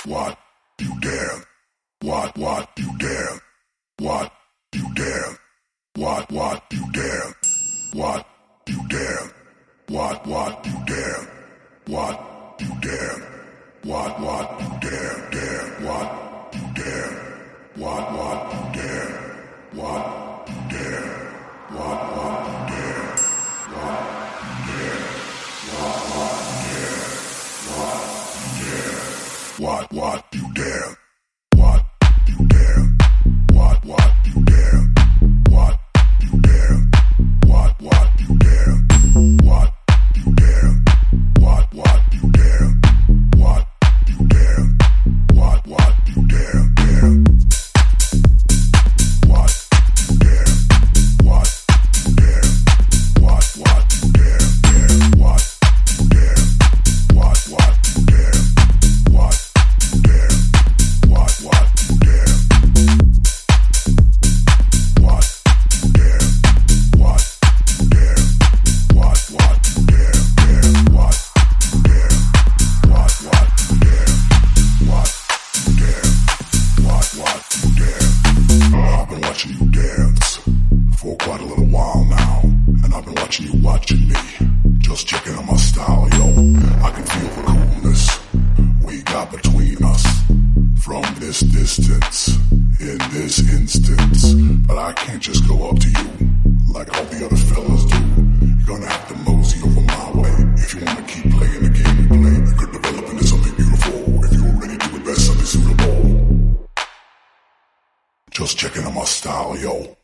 what you dare, what you dare, what you dare, what you dare, what you dare, what you dare, what you dare, what you dare, dare, what you dare, what you dare, what you dare, what you dare, what you dare, what you dare, what you dare, what you dare, what you dare, what you dare, what you dare, what you dare, what you dare, what you dare, dare. What you dare, what you dare, what you dare, dare, what you dare, what you dare, what you dare, what you dare, what you dare, what you dare, what you dare, dare, what you dare, what you dare, what you dare, what you dare. I've been watching you dance for quite a little while now, and I've been watching you watching me, just checking on my style, yo. I can feel the coolness we got between us from this distance, in this instance, but I can't just go up to you like all the other fellas do. You're gonna have to mosey over my way if you wanna keep playing the game you play. You could develop into something beautiful if you were ready to invest something suitable. Just checking on my style, yo.